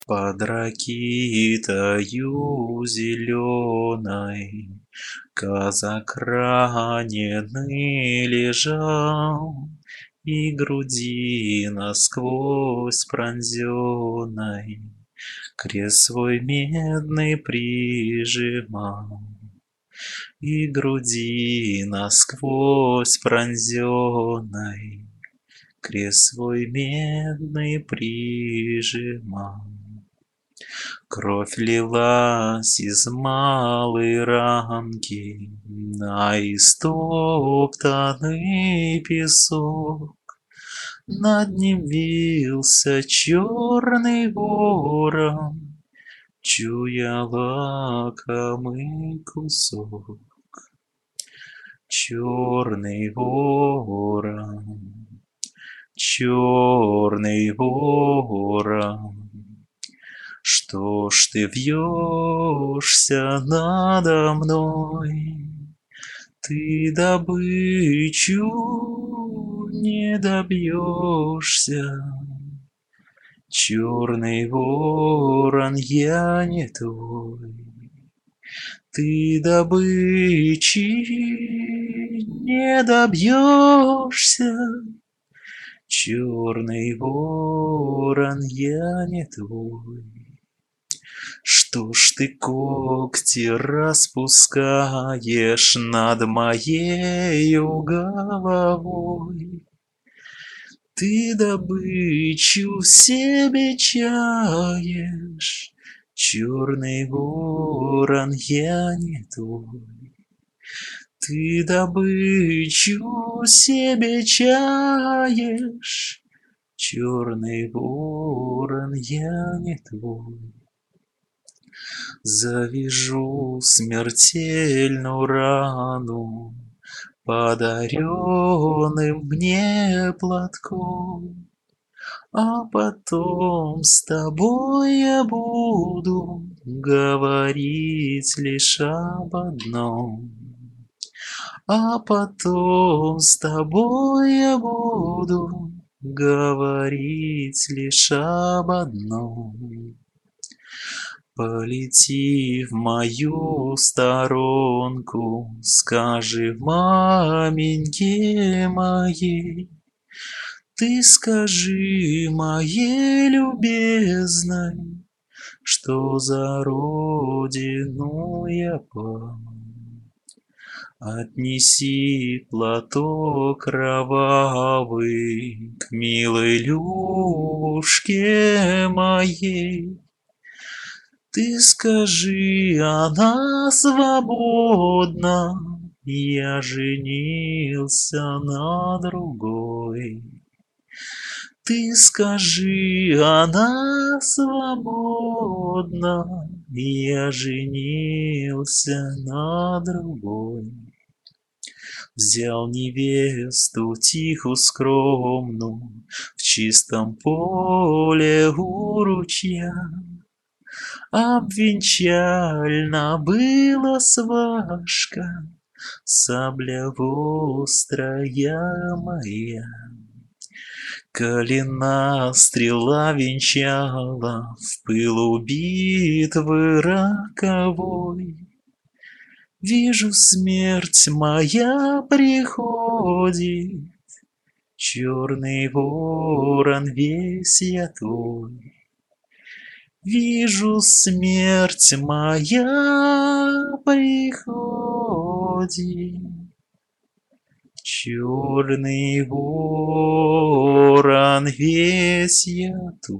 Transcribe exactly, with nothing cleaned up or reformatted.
Под ракитою зеленой казак раненый лежал, и груди насквозь пронзенной крест свой медный прижимал. И груди насквозь пронзенной крест свой медный прижимал. Кровь лилась из малой ранки на истоптанный песок. Над ним вился черный ворон, чуя лакомый кусок. Черный ворон, черный ворон, что ж ты вьешься надо мной? Ты добычу не добьешься. Черный ворон, я не твой. Ты добычи не добьешься. Черный ворон, я не твой. Что ж ты когти распускаешь над моею головой? Ты добычу себе чаешь. Черный ворон, я не твой. Ты добычу себе чаешь. Черный ворон, я не твой. Завяжу смертельную рану подаренным мне платком, а потом с тобой я буду говорить лишь об одном. А потом с тобой я буду говорить лишь об одном. Полети в мою сторонку, скажи маменьке моей. Ты скажи моей любезной, что за родину я пал. Отнеси платок кровавый к милой Любушке моей. Ты скажи, она свободна, я женился на другой. Ты скажи, она свободна, я женился на другой. Взял невесту тихую скромную в чистом поле у ручья. Обвенчальна была сважка, сабля вострая моя. Калина стрела венчала в пылу битвы роковой. Вижу, смерть моя приходит, черный ворон, весь я твой. Вижу, смерть моя приходит, черный ворон, весь я твой.